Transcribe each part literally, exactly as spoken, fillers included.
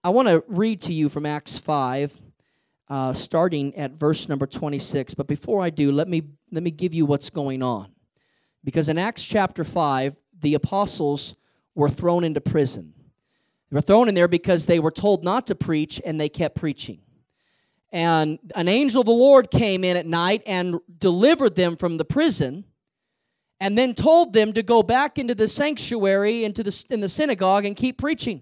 I want to read to you from Acts five, uh, starting at verse number twenty-six. But before I do, let me let me give you what's going on. Because in Acts chapter five, the apostles were thrown into prison. They were thrown in there because they were told not to preach, and they kept preaching. And an angel of the Lord came in at night and delivered them from the prison, and then told them to go back into the sanctuary, into the in the synagogue, and keep preaching.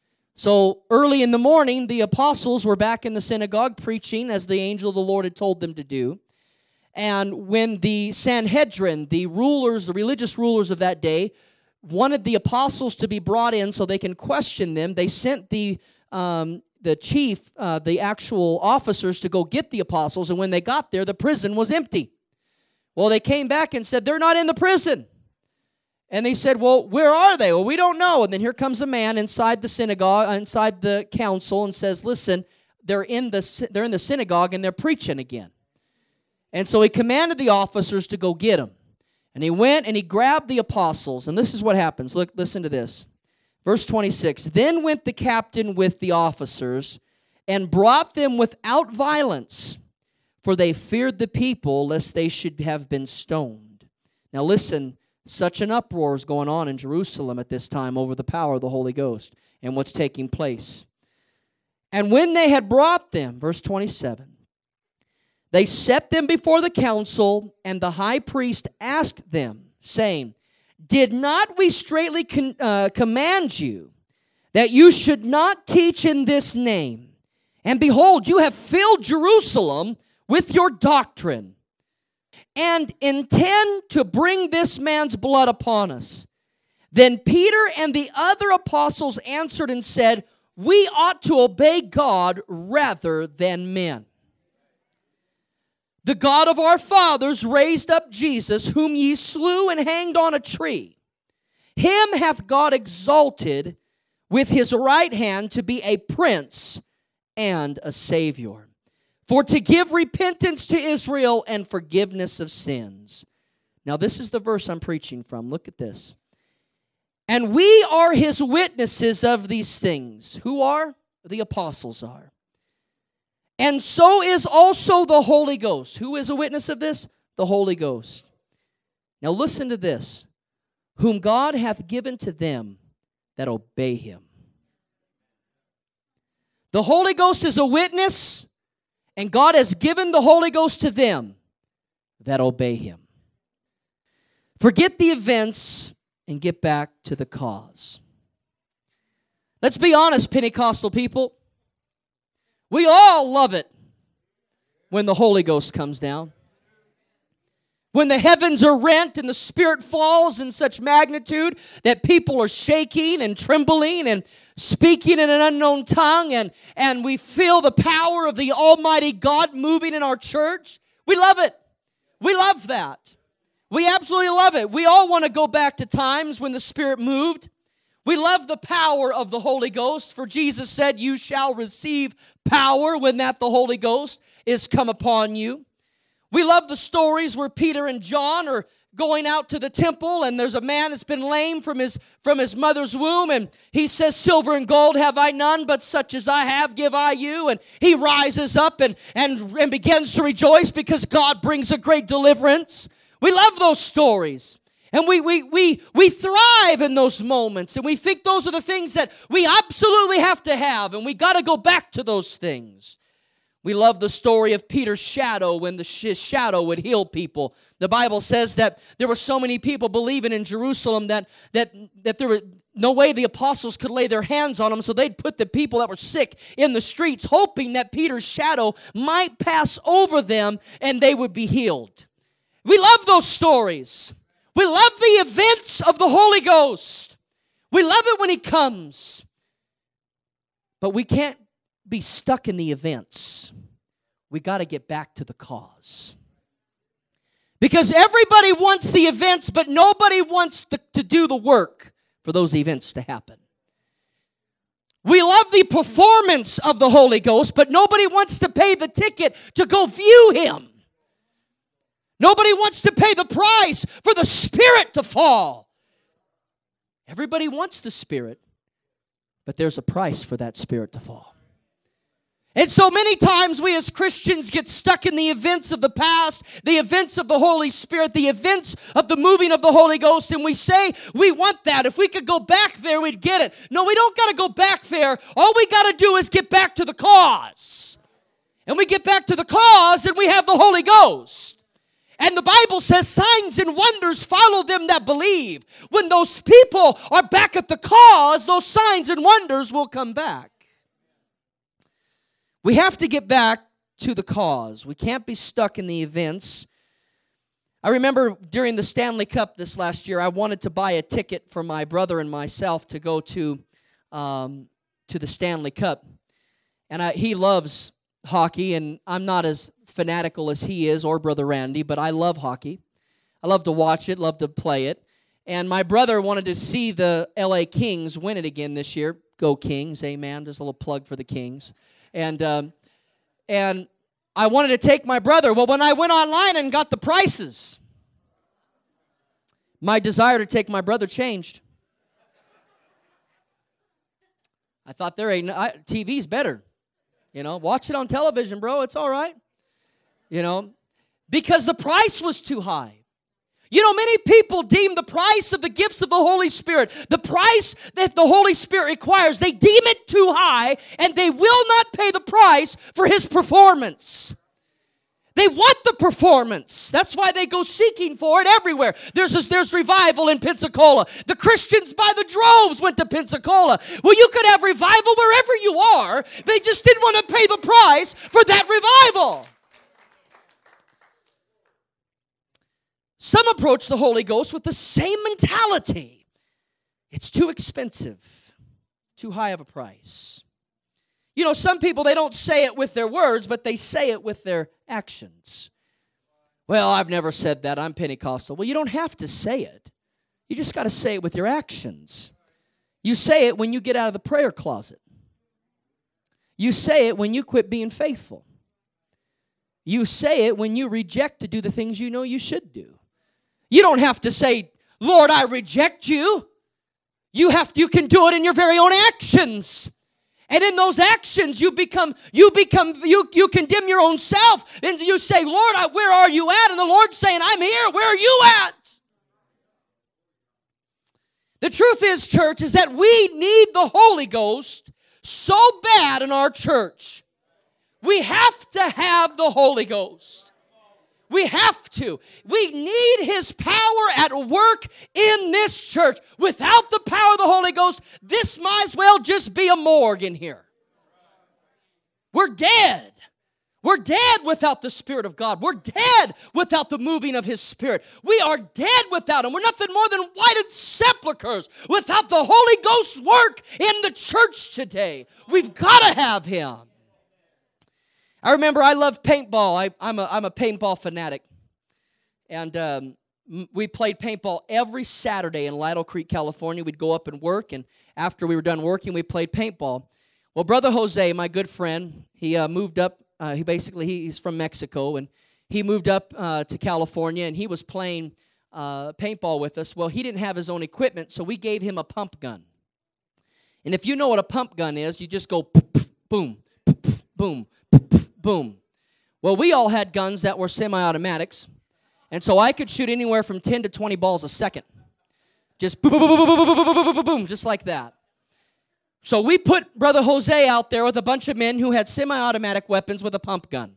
So early in the morning, the apostles were back in the synagogue preaching as the angel of the Lord had told them to do. And when the Sanhedrin, the rulers, the religious rulers of that day, wanted the apostles to be brought in so they can question them, they sent the um, the chief, uh, the actual officers, to go get the apostles. And when they got there, the prison was empty. Well, they came back and said, they're not in the prison. And they said, well, where are they? Well, we don't know. And then here comes a man inside the synagogue, inside the council, and says, listen, they're in the they're in the synagogue and they're preaching again. And so he commanded the officers to go get them. And he went and he grabbed the apostles. And this is what happens. Look, listen to this. Verse twenty-six, then went the captain with the officers and brought them without violence, for they feared the people, lest they should have been stoned. Now listen, such an uproar is going on in Jerusalem at this time over the power of the Holy Ghost and what's taking place. And when they had brought them, verse twenty-seven, they set them before the council, and the high priest asked them, saying, did not we straitly con- uh, command you that you should not teach in this name? And behold, you have filled Jerusalem with your doctrine, and intend to bring this man's blood upon us. Then Peter and the other apostles answered and said, we ought to obey God rather than men. The God of our fathers raised up Jesus, whom ye slew and hanged on a tree. Him hath God exalted with his right hand to be a prince and a savior, for to give repentance to Israel and forgiveness of sins. Now this is the verse I'm preaching from. Look at this. And we are his witnesses of these things. Who are? The apostles are. And so is also the Holy Ghost. Who is a witness of this? The Holy Ghost. Now listen to this. Whom God hath given to them that obey him. The Holy Ghost is a witness, and God has given the Holy Ghost to them that obey him. Forget the events and get back to the cause. Let's be honest, Pentecostal people. We all love it when the Holy Ghost comes down. When the heavens are rent and the Spirit falls in such magnitude that people are shaking and trembling and speaking in an unknown tongue, and, and we feel the power of the Almighty God moving in our church. We love it. We love that. We absolutely love it. We all want to go back to times when the Spirit moved. We love the power of the Holy Ghost, for Jesus said, you shall receive power when that the Holy Ghost is come upon you. We love the stories where Peter and John are going out to the temple, and there's a man that's been lame from his from his mother's womb, and he says, silver and gold have I none, but such as I have give I you. And he rises up and, and, and begins to rejoice because God brings a great deliverance. We love those stories. And we, we, we, we thrive in those moments, and we think those are the things that we absolutely have to have, and we got to go back to those things. We love the story of Peter's shadow when the sh- shadow would heal people. The Bible says that there were so many people believing in Jerusalem that, that, that there was no way the apostles could lay their hands on them, so they'd put the people that were sick in the streets, hoping that Peter's shadow might pass over them and they would be healed. We love those stories. We love the events of the Holy Ghost. We love it when he comes. But we can't be stuck in the events. We got to get back to the cause. Because everybody wants the events, but nobody wants to, to do the work for those events to happen. We love the performance of the Holy Ghost, but nobody wants to pay the ticket to go view him. Nobody wants to pay the price for the Spirit to fall. Everybody wants the Spirit, But there's a price for that Spirit to fall. And so many times we as Christians get stuck in the events of the past, the events of the Holy Spirit, the events of the moving of the Holy Ghost, and we say we want that. If we could go back there, we'd get it. No, we don't got to go back there. All we got to do is get back to the cause. And we get back to the cause and we have the Holy Ghost. And the Bible says signs and wonders follow them that believe. When those people are back at the cause, those signs and wonders will come back. We have to get back to the cause. We can't be stuck in the events. I remember during the Stanley Cup this last year, I wanted to buy a ticket for my brother and myself to go to um, to the Stanley Cup. And I, he loves hockey, and I'm not as fanatical as he is or Brother Randy, but I love hockey. I love to watch it, love to play it. And my brother wanted to see the L A Kings win it again this year. Go Kings, amen. Just a little plug for the Kings. And um, and I wanted to take my brother. Well, when I went online and got the prices, my desire to take my brother changed. I thought there ain't I, T V's better. You know, watch it on television, bro. It's all right. You know, because the price was too high. You know, many people deem the price of the gifts of the Holy Spirit, the price that the Holy Spirit requires, they deem it too high, and they will not pay the price for His performance. They want the performance. That's why they go seeking for it everywhere. There's a, there's revival in Pensacola. The Christians by the droves went to Pensacola. Well, you could have revival wherever you are. They just didn't want to pay the price for that revival. Some approach the Holy Ghost with the same mentality. It's too expensive, too high of a price. You know, some people, they don't say it with their words, but they say it with their actions. Well, I've never said that. I'm Pentecostal. Well, you don't have to say it. You just got to say it with your actions. You say it when you get out of the prayer closet. You say it when you quit being faithful. You say it when you reject to do the things you know you should do. You don't have to say, Lord, I reject you. You have to, you can do it in your very own actions. And in those actions, you become, you become, you, you condemn your own self. And you say, Lord, I, where are you at? And the Lord's saying, I'm here. Where are you at? The truth is, church, is that we need the Holy Ghost so bad in our church. We have to have the Holy Ghost. We have to. We need His power at work in this church. Without the power of the Holy Ghost, this might as well just be a morgue in here. We're dead. We're dead without the Spirit of God. We're dead without the moving of His Spirit. We are dead without Him. We're nothing more than whited sepulchres without the Holy Ghost's work in the church today. We've got to have Him. I remember I love paintball. I, I'm, a, I'm a paintball fanatic. And um, we played paintball every Saturday in Lytle Creek, California. We'd go up and work, and after we were done working, we played paintball. Well, Brother Jose, my good friend, he uh, moved up. Uh, he basically, he, he's from Mexico, and he moved up uh, to California, and he was playing uh, paintball with us. Well, he didn't have his own equipment, so we gave him a pump gun. And if you know what a pump gun is, you just go boom, boom, boom. Well, we all had guns that were semi-automatics, and so I could shoot anywhere from ten to twenty balls a second. Just boom, boom, boom, boom, boom, boom, boom, boom, boom, just like that. So we put Brother Jose out there with a bunch of men who had semi-automatic weapons with a pump gun.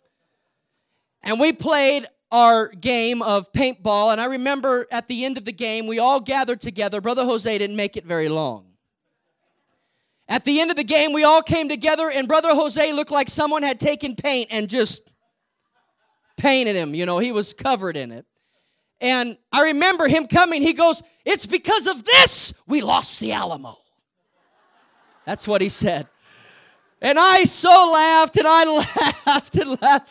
And we played our game of paintball, and I remember at the end of the game, we all gathered together. Brother Jose didn't make it very long. At the end of the game, we all came together, and Brother Jose looked like someone had taken paint and just painted him. You know, he was covered in it. And I remember him coming. He goes, "It's because of this we lost the Alamo." That's what he said. And I so laughed, and I laughed and laughed.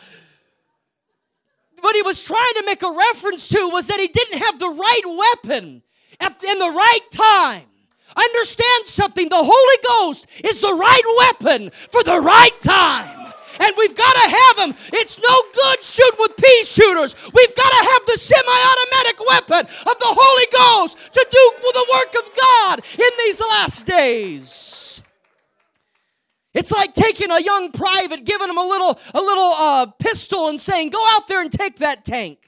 What he was trying to make a reference to was that he didn't have the right weapon at, in the right time. Understand something. The Holy Ghost is the right weapon for the right time. And we've got to have them. It's no good shooting with pea shooters. We've got to have the semi-automatic weapon of the Holy Ghost to do the work of God in these last days. It's like taking a young private, giving him a little, a little uh, pistol and saying, go out there and take that tank.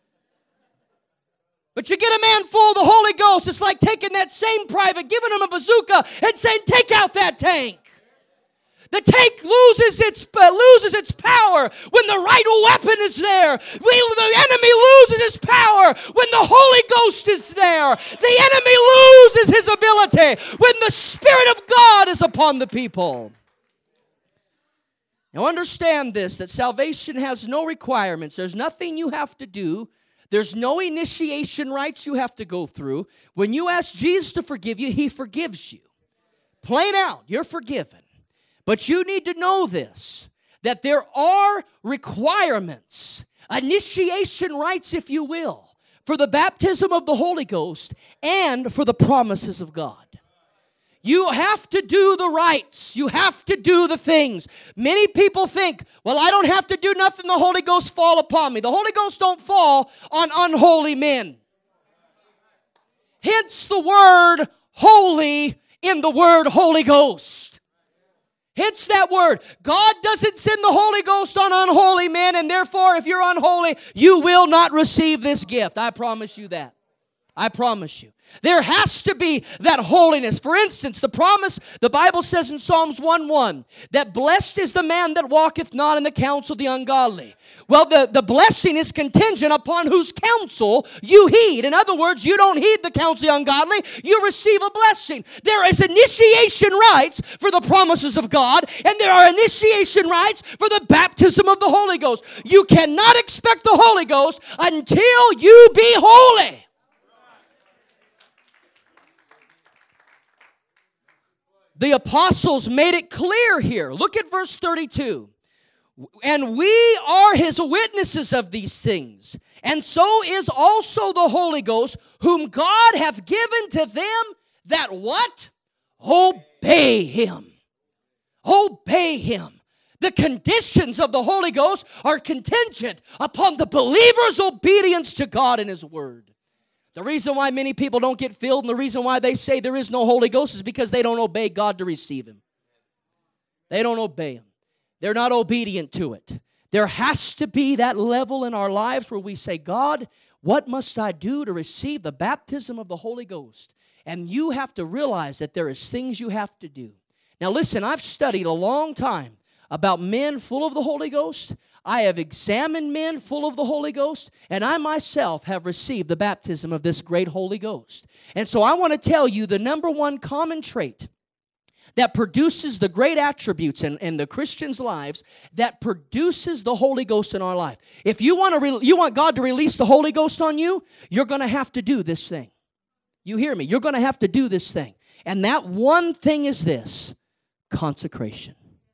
But you get a man full of the Holy Ghost, it's like taking that same private, giving him a bazooka, and saying, take out that tank. The tank loses its uh, loses its power when the right weapon is there. We, the enemy loses his power when the Holy Ghost is there. The enemy loses his ability when the Spirit of God is upon the people. Now understand this, that salvation has no requirements. There's nothing you have to do. There's no initiation rites you have to go through. When you ask Jesus to forgive you, He forgives you. Plain out, you're forgiven. But you need to know this, that there are requirements, initiation rites, if you will, for the baptism of the Holy Ghost and for the promises of God. You have to do the rites. You have to do the things. Many people think, well, I don't have to do nothing. The Holy Ghost fall upon me. The Holy Ghost don't fall on unholy men. Hence the word holy in the word Holy Ghost. Hence that word. God doesn't send the Holy Ghost on unholy men, and therefore if you're unholy, you will not receive this gift. I promise you that. I promise you. There has to be that holiness. For instance, the promise, the Bible says in Psalms one one, that blessed is the man that walketh not in the counsel of the ungodly. Well, the, the blessing is contingent upon whose counsel you heed. In other words, you don't heed the counsel of the ungodly, you receive a blessing. There is initiation rites for the promises of God, and there are initiation rites for the baptism of the Holy Ghost. You cannot expect the Holy Ghost until you be holy. The apostles made it clear here. Look at verse thirty-two. And we are His witnesses of these things, and so is also the Holy Ghost, whom God hath given to them that what? Obey Him. Obey Him. The conditions of the Holy Ghost are contingent upon the believer's obedience to God and His Word. The reason why many people don't get filled and the reason why they say there is no Holy Ghost is because they don't obey God to receive Him. They don't obey Him. They're not obedient to it. There has to be that level in our lives where we say, God, what must I do to receive the baptism of the Holy Ghost? And you have to realize that there is things you have to do. Now listen, I've studied a long time about men full of the Holy Ghost. I have examined men full of the Holy Ghost, and I myself have received the baptism of this great Holy Ghost. And so I want to tell you the number one common trait that produces the great attributes in, in the Christians' lives, that produces the Holy Ghost in our life. If you want to, re- you want God to release the Holy Ghost on you, you're going to have to do this thing. You hear me? You're going to have to do this thing. And that one thing is this: consecration.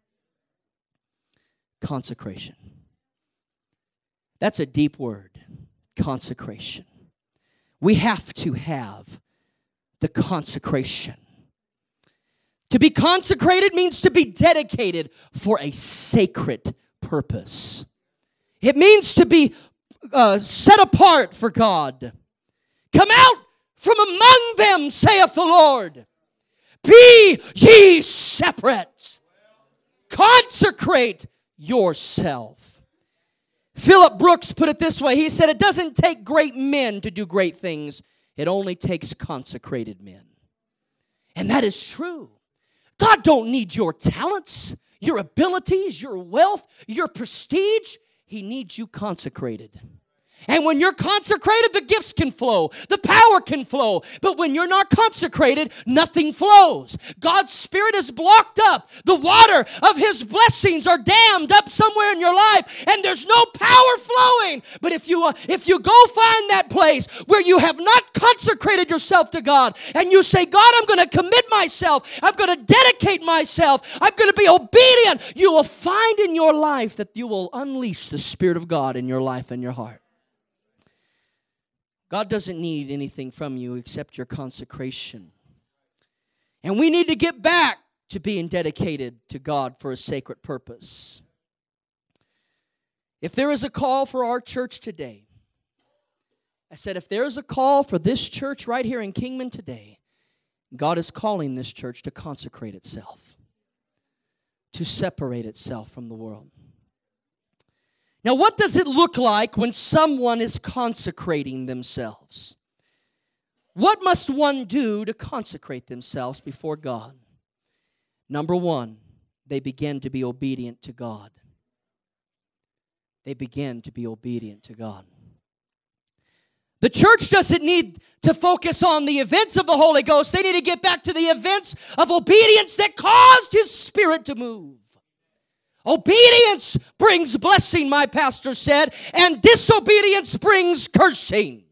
Consecration. That's a deep word, consecration. We have to have the consecration. To be consecrated means to be dedicated for a sacred purpose. It means to be uh, set apart for God. Come out from among them, saith the Lord. Be ye separate. Consecrate yourself. Philip Brooks put it this way. He said, it doesn't take great men to do great things. It only takes consecrated men. And that is true. God don't need your talents, your abilities, your wealth, your prestige. He needs you consecrated. And when you're consecrated, the gifts can flow. The power can flow. But when you're not consecrated, nothing flows. God's Spirit is blocked up. The water of His blessings are dammed up somewhere in your life, and there's no power flowing. But if you, uh, if you go find that place where you have not consecrated yourself to God, and you say, God, I'm going to commit myself. I'm going to dedicate myself. I'm going to be obedient. You will find in your life that you will unleash the Spirit of God in your life and your heart. God doesn't need anything from you except your consecration. And we need to get back to being dedicated to God for a sacred purpose. If there is a call for our church today, I said, if there's a call for this church right here in Kingman today, God is calling this church to consecrate itself, to separate itself from the world. Now, what does it look like when someone is consecrating themselves? What must one do to consecrate themselves before God? Number one, they begin to be obedient to God. They begin to be obedient to God. The church doesn't need to focus on the events of the Holy Ghost. They need to get back to the events of obedience that caused His Spirit to move. Obedience brings blessing, my pastor said, and disobedience brings cursing.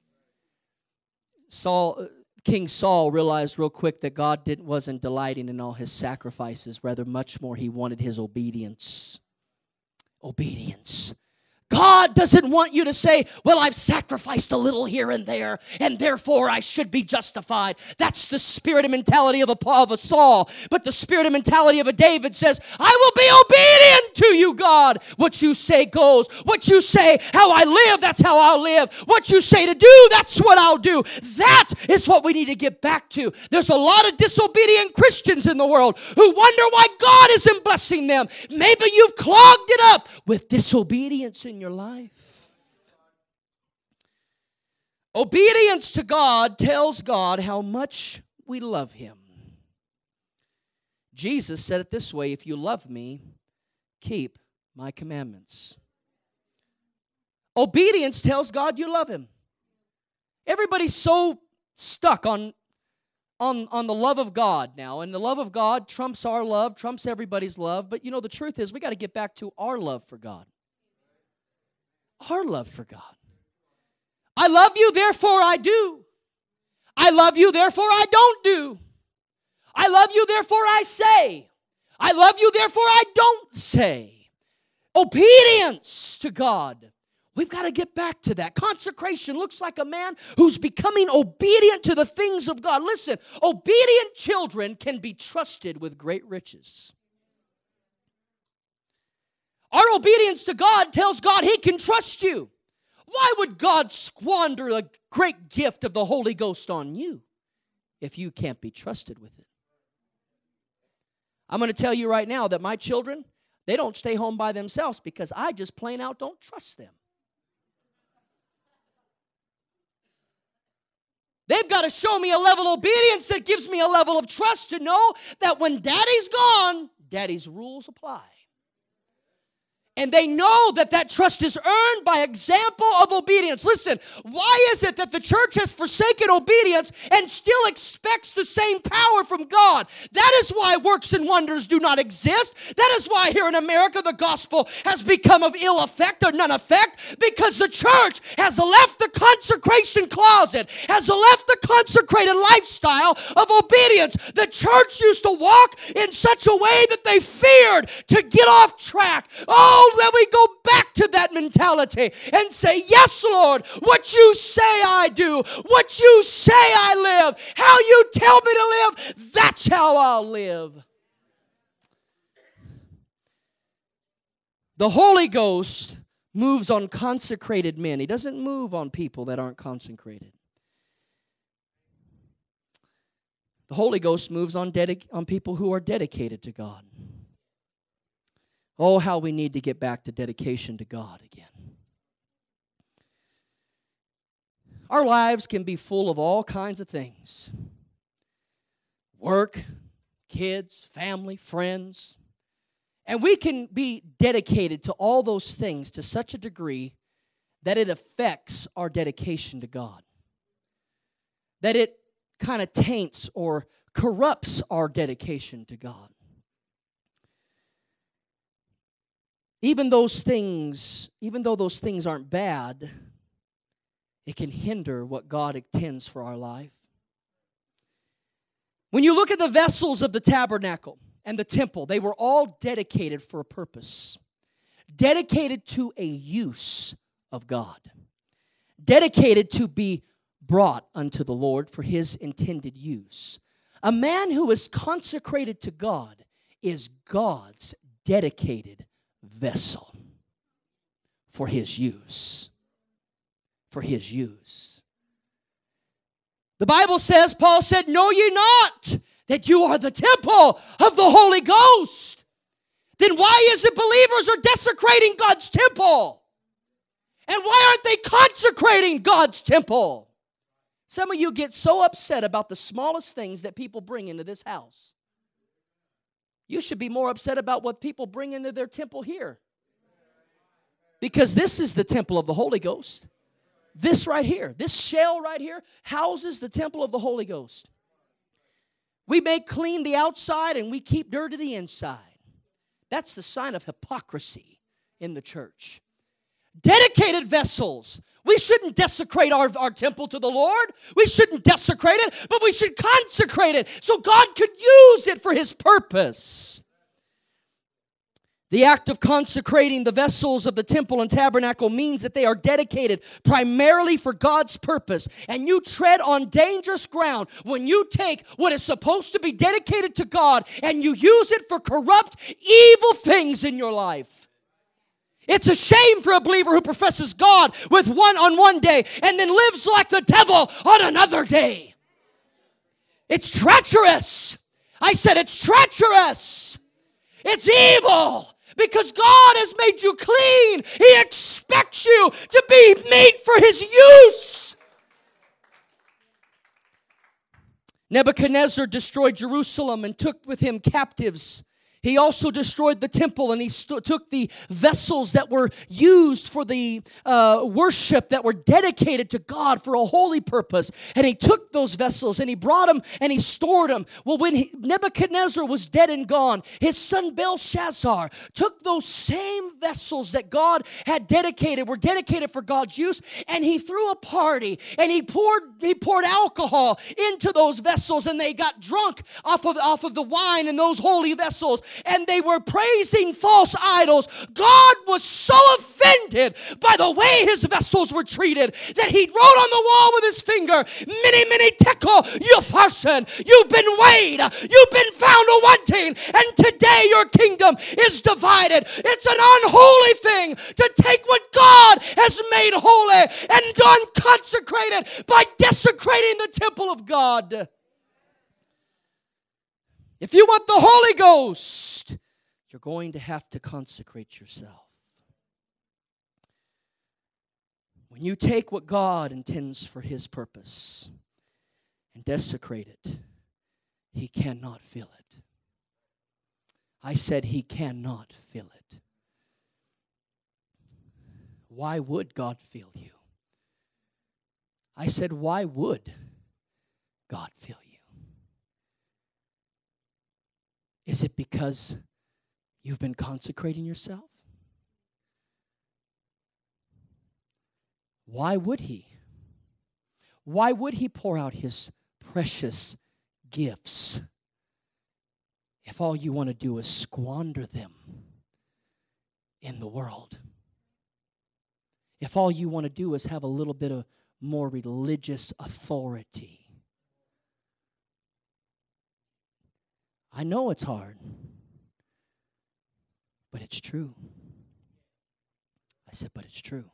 Saul, King Saul realized real quick that God didn't, wasn't delighting in all his sacrifices. Rather, much more, he wanted his obedience. Obedience. God doesn't want you to say, well, I've sacrificed a little here and there, and therefore I should be justified. That's the spirit and mentality of a, of a Saul. But the spirit and mentality of a David says, I will be obedient to you, God. What you say goes. What you say, how I live, that's how I'll live. What you say to do, that's what I'll do. That is what we need to get back to. There's a lot of disobedient Christians in the world who wonder why God isn't blessing them. Maybe you've clogged it up with disobedience in your life. Obedience to God tells God how much we love Him. Jesus said it this way, if you love me, keep my commandments. Obedience tells God you love Him. Everybody's so stuck on, on, on the love of God now, and the love of God trumps our love, trumps everybody's love, but you know the truth is we got to get back to our love for God. Our love for God. I love you, therefore I do. I love you, therefore I don't do. I love you, therefore I say. I love you, therefore I don't say. Obedience to God. We've got to get back to that. Consecration looks like a man who's becoming obedient to the things of God. Listen, obedient children can be trusted with great riches. Our obedience to God tells God He can trust you. Why would God squander a great gift of the Holy Ghost on you if you can't be trusted with it? I'm going to tell you right now that my children, they don't stay home by themselves because I just plain out don't trust them. They've got to show me a level of obedience that gives me a level of trust to know that when Daddy's gone, Daddy's rules apply. And they know that that trust is earned by example of obedience. Listen, why is it that the church has forsaken obedience and still expects the same power from God? That is why works and wonders do not exist. That is why here in America the gospel has become of ill effect or none effect, because the church has left the consecration closet, has left the consecrated lifestyle of obedience. The church used to walk in such a way that they feared to get off track. Oh, that we go back to that mentality and say, yes, Lord, what you say I do, what you say I live, how you tell me to live, that's how I'll live. The Holy Ghost moves on consecrated men. He doesn't move on people that aren't consecrated. The Holy Ghost moves on, dedic- on people who are dedicated to God. Oh, how we need to get back to dedication to God again. Our lives can be full of all kinds of things. Work, kids, family, friends. And we can be dedicated to all those things to such a degree that it affects our dedication to God. That it kind of taints or corrupts our dedication to God. Even those things, even though those things aren't bad, it can hinder what God intends for our life. When you look at the vessels of the tabernacle and the temple, they were all dedicated for a purpose. Dedicated to a use of God. Dedicated to be brought unto the Lord for His intended use. A man who is consecrated to God is God's dedicated vessel. for His use. For His use. The Bible says, Paul said, know ye not that you are the temple of the Holy Ghost? Then why is it believers are desecrating God's temple? And why aren't they consecrating God's temple? Some of you get so upset about the smallest things that people bring into this house. You should be more upset about what people bring into their temple here. Because this is the temple of the Holy Ghost. This right here, this shell right here, houses the temple of the Holy Ghost. We make clean the outside and we keep dirty the inside. That's the sign of hypocrisy in the church. Dedicated vessels. We shouldn't desecrate our, our temple to the Lord. We shouldn't desecrate it, but we should consecrate it so God could use it for His purpose. The act of consecrating the vessels of the temple and tabernacle means that they are dedicated primarily for God's purpose. And you tread on dangerous ground when you take what is supposed to be dedicated to God and you use it for corrupt, evil things in your life. It's a shame for a believer who professes God with one on one day and then lives like the devil on another day. It's treacherous. I said it's treacherous. It's evil. Because God has made you clean. He expects you to be made for His use. Nebuchadnezzar destroyed Jerusalem and took with him captives. He also destroyed the temple, and he st- took the vessels that were used for the uh, worship that were dedicated to God for a holy purpose. And he took those vessels and he brought them and he stored them. Well, when he, Nebuchadnezzar was dead and gone, his son Belshazzar took those same vessels that God had dedicated, were dedicated for God's use, and he threw a party and he poured he poured alcohol into those vessels, and they got drunk off of, off of the wine in those holy vessels. And they were praising false idols. God was so offended by the way his vessels were treated that he wrote on the wall with his finger, "Many, many tekel upharsin. You've been weighed. You've been found a wanting. And today your kingdom is divided." It's an unholy thing to take what God has made holy and unconsecrate it by desecrating the temple of God. If you want the Holy Ghost, you're going to have to consecrate yourself. When you take what God intends for His purpose and desecrate it, He cannot fill it. I said He cannot fill it. Why would God fill you? I said, why would God fill you? Is it because you've been consecrating yourself? Why would He? Why would He pour out His precious gifts if all you want to do is squander them in the world? If all you want to do is have a little bit of more religious authority? I know it's hard, but it's true. I said, but it's true.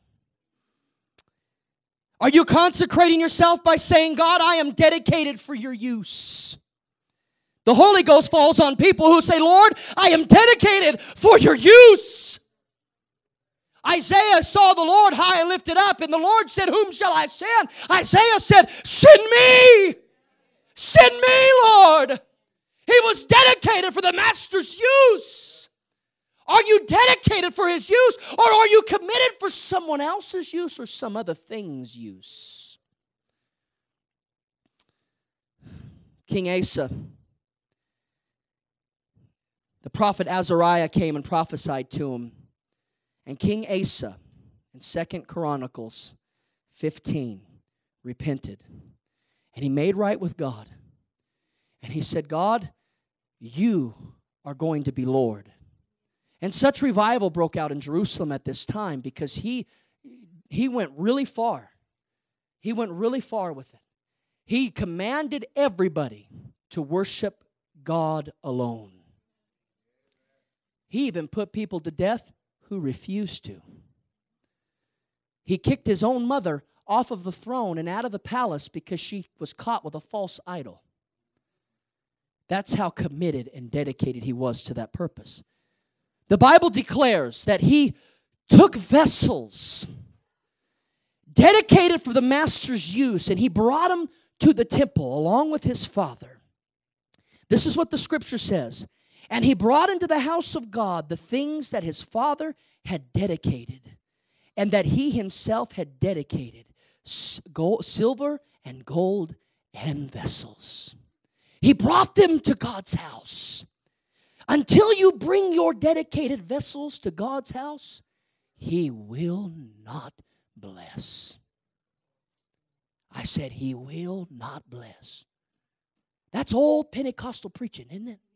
Are you consecrating yourself by saying, God, I am dedicated for your use? The Holy Ghost falls on people who say, Lord, I am dedicated for your use. Isaiah saw the Lord high and lifted up, and the Lord said, whom shall I send? Isaiah said, send me. Send me, Lord. He was dedicated for the Master's use. Are you dedicated for His use, or are you committed for someone else's use or some other thing's use? King Asa, the prophet Azariah came and prophesied to him. And King Asa, in Second Chronicles fifteen, repented. And he made right with God. And he said, God, you are going to be Lord. And such revival broke out in Jerusalem at this time because he, he went really far. He went really far with it. He commanded everybody to worship God alone. He even put people to death who refused to. He kicked his own mother off of the throne and out of the palace because she was caught with a false idol. That's how committed and dedicated he was to that purpose. The Bible declares that he took vessels dedicated for the master's use, and he brought them to the temple along with his father. This is what the scripture says. And he brought into the house of God the things that his father had dedicated, and that he himself had dedicated, gold, silver and gold and vessels. He brought them to God's house. Until you bring your dedicated vessels to God's house, He will not bless. I said, He will not bless. That's old Pentecostal preaching, isn't it?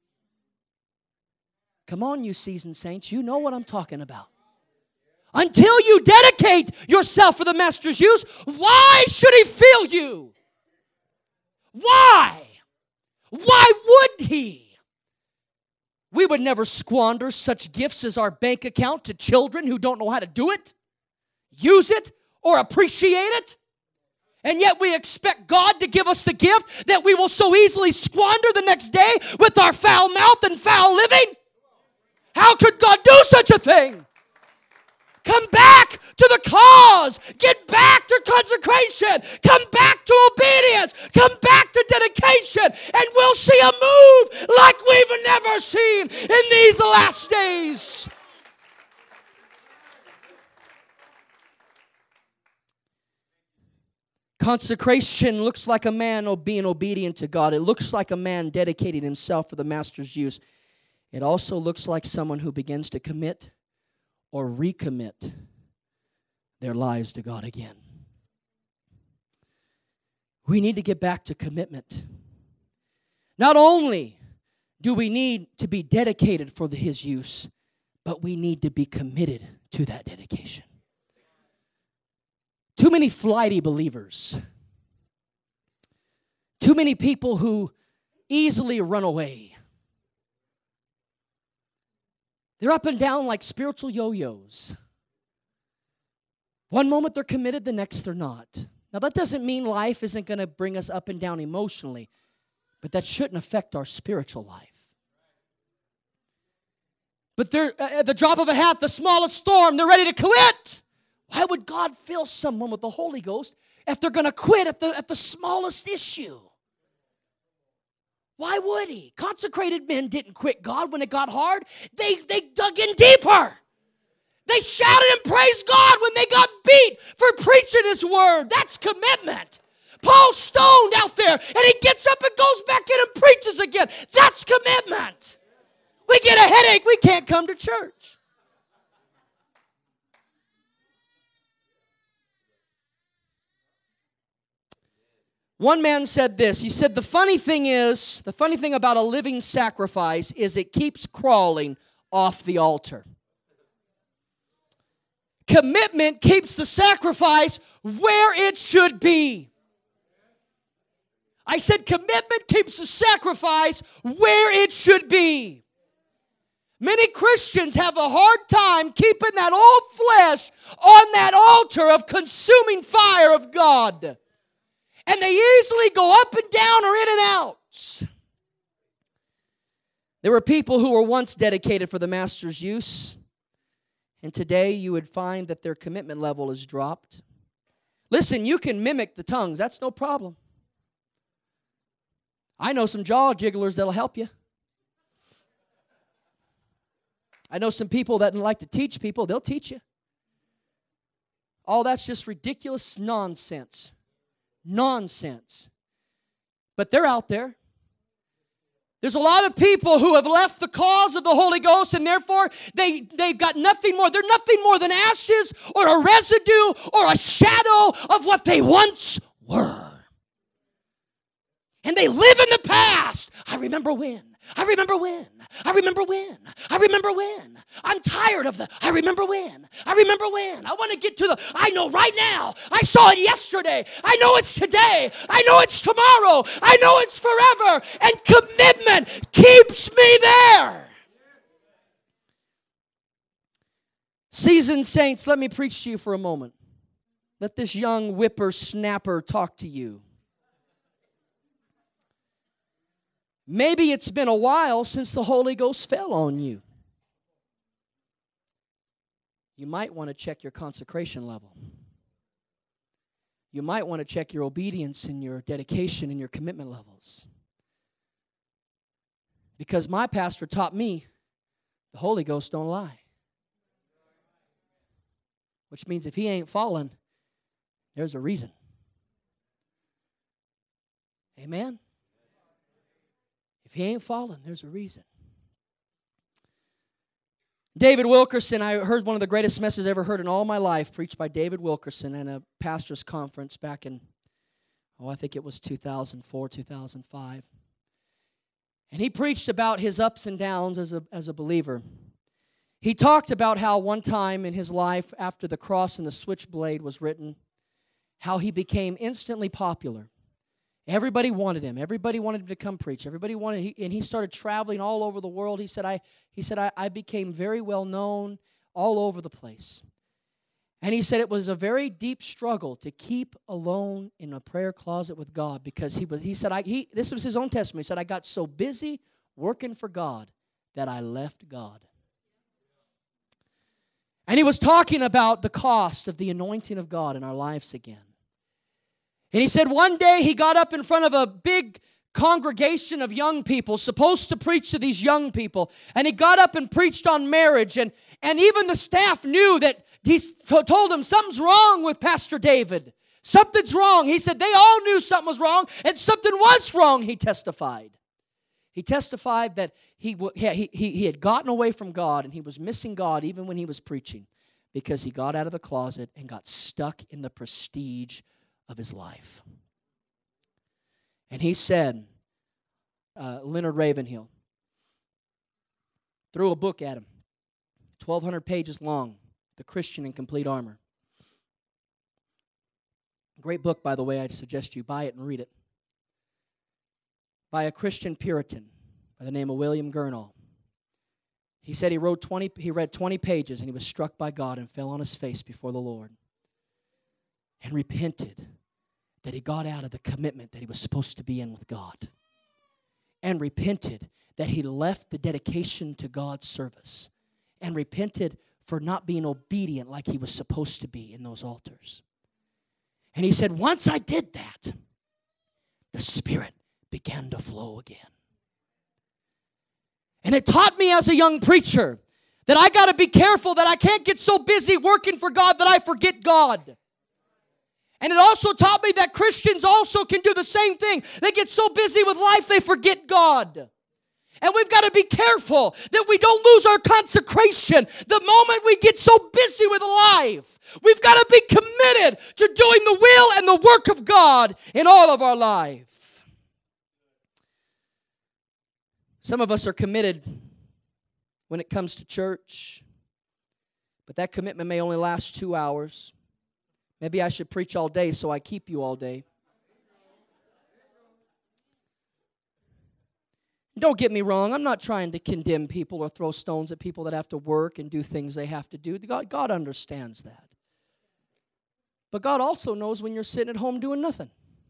Come on, you seasoned saints. You know what I'm talking about. Until you dedicate yourself for the master's use, why should He fill you? Why? Why would He? We would never squander such gifts as our bank account to children who don't know how to do it, use it, or appreciate it. And yet we expect God to give us the gift that we will so easily squander the next day with our foul mouth and foul living. How could God do such a thing? Come back to the cause. Get back to consecration. Come back to obedience. Come back to dedication. And we'll see a move like we've never seen in these last days. Consecration looks like a man being obedient to God. It looks like a man dedicating himself for the master's use. It also looks like someone who begins to commit or recommit their lives to God again. We need to get back to commitment. Not only do we need to be dedicated for the, His use, but we need to be committed to that dedication. Too many flighty believers. Too many people who easily run away. They're up and down like spiritual yo-yos. One moment they're committed, the next they're not. Now that doesn't mean life isn't going to bring us up and down emotionally, but that shouldn't affect our spiritual life. But they're uh, at the drop of a hat, the smallest storm, they're ready to quit. Why would God fill someone with the Holy Ghost if they're going to quit at the, at the smallest issue? Why would He? Consecrated men didn't quit God when it got hard. They, they dug in deeper. They shouted and praised God when they got beat for preaching His word. That's commitment. Paul's stoned out there, and he gets up and goes back in and preaches again. That's commitment. We get a headache, we can't come to church. One man said this. He said, the funny thing is, the funny thing about a living sacrifice is it keeps crawling off the altar. Commitment keeps the sacrifice where it should be. I said commitment keeps the sacrifice where it should be. Many Christians have a hard time keeping that old flesh on that altar of consuming fire of God. And they easily go up and down or in and out. There were people who were once dedicated for the master's use, and today you would find that their commitment level has dropped. Listen, you can mimic the tongues. That's no problem. I know some jaw jigglers that'll help you. I know some people that like to teach people. They'll teach you. All that's just ridiculous nonsense. Nonsense. But they're out there. There's a lot of people who have left the cause of the Holy Ghost, and therefore they, they've got nothing more. They're nothing more than ashes or a residue or a shadow of what they once were. And they live in the past. I remember when. I remember when. I remember when. I remember when. I'm tired of the I remember when. I remember when. I want to get to the I know right now. I saw it yesterday. I know it's today. I know it's tomorrow. I know it's forever. And commitment keeps me there. Seasoned saints, let me preach to you for a moment. Let this young whippersnapper talk to you. Maybe it's been a while since the Holy Ghost fell on you. You might want to check your consecration level. You might want to check your obedience and your dedication and your commitment levels. Because my pastor taught me the Holy Ghost don't lie. Which means if he ain't fallen, there's a reason. Amen? If he ain't fallen, there's a reason. David Wilkerson, I heard one of the greatest messages I ever heard in all my life, preached by David Wilkerson in a pastor's conference back in, oh, I think it was two thousand four, two thousand five. And he preached about his ups and downs as a, as a believer. He talked about how one time in his life, after the cross and the switchblade was written, how he became instantly popular. Everybody wanted him. Everybody wanted him to come preach. Everybody wanted, he, and he started traveling all over the world. He said, I, he said, I, I became very well known all over the place. And he said it was a very deep struggle to keep alone in a prayer closet with God because he was. He said, I, he, this was his own testimony. He said, I got so busy working for God that I left God. And he was talking about the cost of the anointing of God in our lives again. And he said one day he got up in front of a big congregation of young people, supposed to preach to these young people. And he got up and preached on marriage. And, and even the staff knew that he told them something's wrong with Pastor David. Something's wrong. He said they all knew something was wrong, and something was wrong, he testified. He testified that he, he, he, he had gotten away from God, and he was missing God even when he was preaching because he got out of the closet and got stuck in the prestige of his life. And he said, uh, Leonard Ravenhill threw a book at him, twelve hundred pages long, The Christian in Complete Armor. Great book, by the way. I'd suggest you buy it and read it. By a Christian Puritan by the name of William Gurnall. He said he wrote twenty. He read twenty pages and he was struck by God and fell on his face before the Lord and repented that he got out of the commitment that he was supposed to be in with God, and repented that he left the dedication to God's service, and repented for not being obedient like he was supposed to be in those altars. And he said, once I did that, the Spirit began to flow again. And it taught me as a young preacher that I got to be careful that I can't get so busy working for God that I forget God. And it also taught me that Christians also can do the same thing. They get so busy with life, they forget God. And we've got to be careful that we don't lose our consecration the moment we get so busy with life. We've got to be committed to doing the will and the work of God in all of our life. Some of us are committed when it comes to church, but that commitment may only last two hours. Maybe I should preach all day so I keep you all day. Don't get me wrong, I'm not trying to condemn people or throw stones at people that have to work and do things they have to do. God, God understands that. But God also knows when you're sitting at home doing nothing.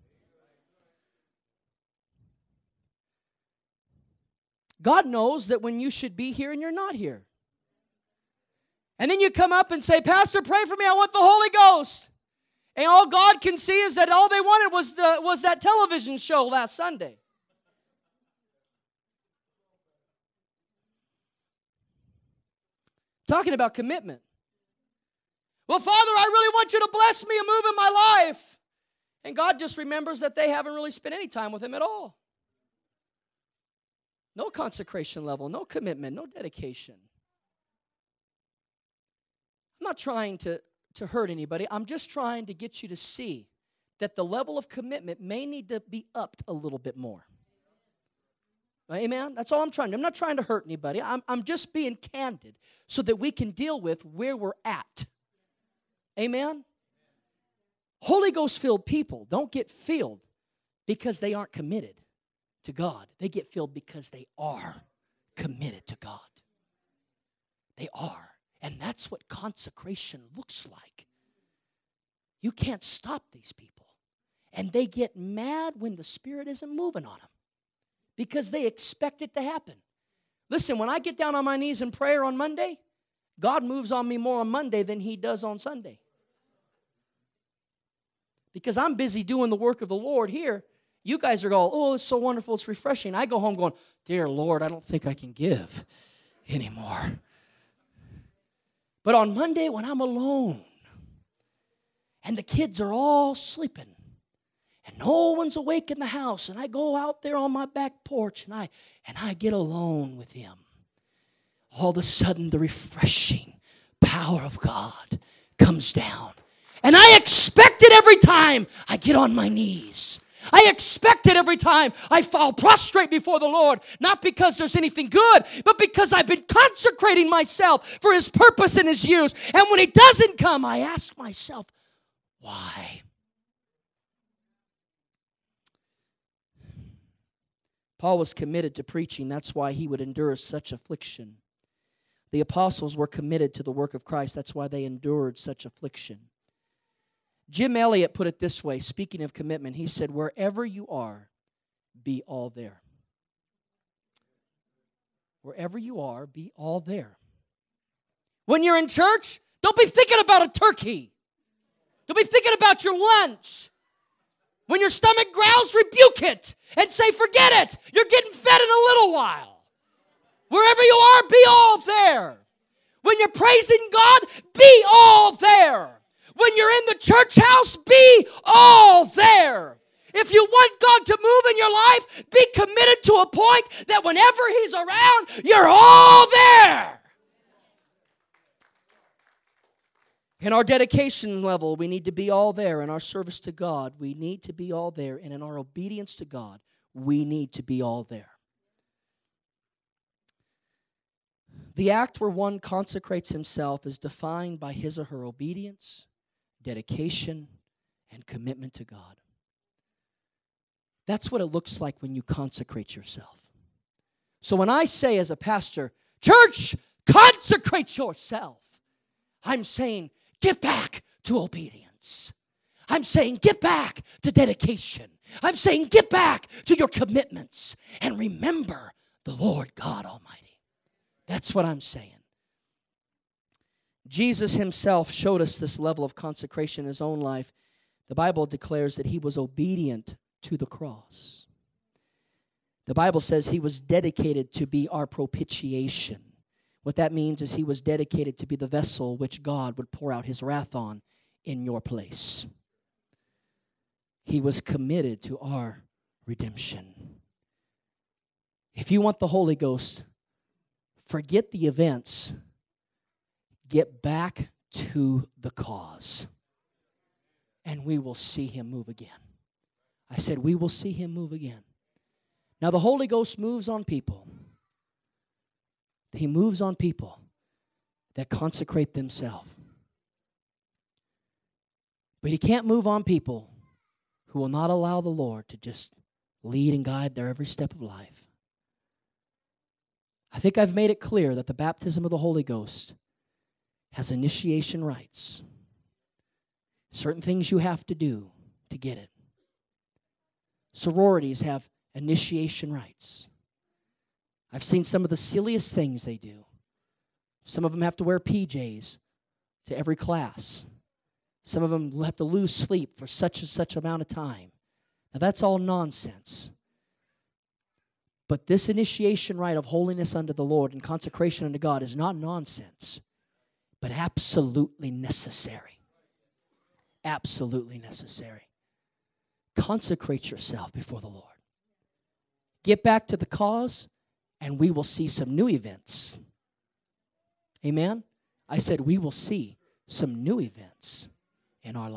God knows that when you should be here and you're not here. And then you come up and say, Pastor, pray for me, I want the Holy Ghost. And all God can see is that all they wanted was the was that television show last Sunday. Talking about commitment. Well, Father, I really want you to bless me and move in my life. And God just remembers that they haven't really spent any time with Him at all. No consecration level, no commitment, no dedication. I'm not trying to, to hurt anybody. I'm just trying to get you to see that the level of commitment may need to be upped a little bit more. Amen? That's all I'm trying to do. I'm not trying to hurt anybody. I'm, I'm just being candid so that we can deal with where we're at. Amen? Holy Ghost-filled people don't get filled because they aren't committed to God. They get filled because they are committed to God. They are. And that's what consecration looks like. You can't stop these people. And they get mad when the Spirit isn't moving on them because they expect it to happen. Listen, when I get down on my knees in prayer on Monday, God moves on me more on Monday than He does on Sunday. Because I'm busy doing the work of the Lord here. You guys are going, oh, it's so wonderful, it's refreshing. I go home going, dear Lord, I don't think I can give anymore. But on Monday when I'm alone and the kids are all sleeping and no one's awake in the house and I go out there on my back porch and I and I get alone with Him, all of a sudden the refreshing power of God comes down. And I expect it every time I get on my knees. I expect it every time I fall prostrate before the Lord, not because there's anything good, but because I've been consecrating myself for His purpose and His use. And when He doesn't come, I ask myself, why? Paul was committed to preaching. That's why he would endure such affliction. The apostles were committed to the work of Christ. That's why they endured such affliction. Jim Elliot put it this way, speaking of commitment. He said, wherever you are, be all there. Wherever you are, be all there. When you're in church, don't be thinking about a turkey. Don't be thinking about your lunch. When your stomach growls, rebuke it and say, forget it. You're getting fed in a little while. Wherever you are, be all there. When you're praising God, be all there. When you're in the church house, be all there. If you want God to move in your life, be committed to a point that whenever He's around, you're all there. In our dedication level, we need to be all there. In our service to God, we need to be all there. And in our obedience to God, we need to be all there. The act where one consecrates himself is defined by his or her obedience, dedication, and commitment to God. That's what it looks like when you consecrate yourself. So when I say as a pastor, church, consecrate yourself, I'm saying get back to obedience. I'm saying get back to dedication. I'm saying get back to your commitments and remember the Lord God Almighty. That's what I'm saying. Jesus Himself showed us this level of consecration in His own life. The Bible declares that He was obedient to the cross. The Bible says He was dedicated to be our propitiation. What that means is He was dedicated to be the vessel which God would pour out His wrath on in your place. He was committed to our redemption. If you want the Holy Ghost, forget the events. Get back to the cause. And we will see Him move again. I said we will see Him move again. Now the Holy Ghost moves on people. He moves on people that consecrate themselves. But He can't move on people who will not allow the Lord to just lead and guide their every step of life. I think I've made it clear that the baptism of the Holy Ghost has initiation rites. Certain things you have to do to get it. Sororities have initiation rites. I've seen some of the silliest things they do. Some of them have to wear P Js to every class. Some of them have to lose sleep for such and such amount of time. Now that's all nonsense. But this initiation rite of holiness unto the Lord and consecration unto God is not nonsense, but absolutely necessary. Absolutely necessary. Consecrate yourself before the Lord. Get back to the cause, and we will see some new events. Amen? I said we will see some new events in our life.